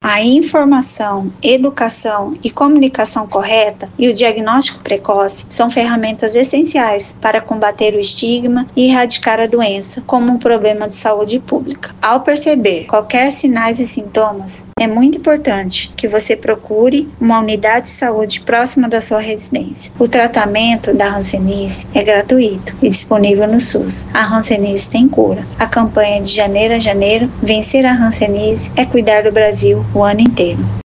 A informação, educação e comunicação correta e o diagnóstico precoce são ferramentas essenciais para combater o estigma e erradicar a doença como um problema de saúde pública. Ao perceber qualquer sinais e sintomas, é muito importante que você procure uma unidade de saúde próxima da sua residência. O tratamento da hanseníase é gratuito e disponível no SUS. A hanseníase tem cura. A campanha de janeiro a janeiro, Vencer a Hanseníase é cuidar do Brasil o ano inteiro.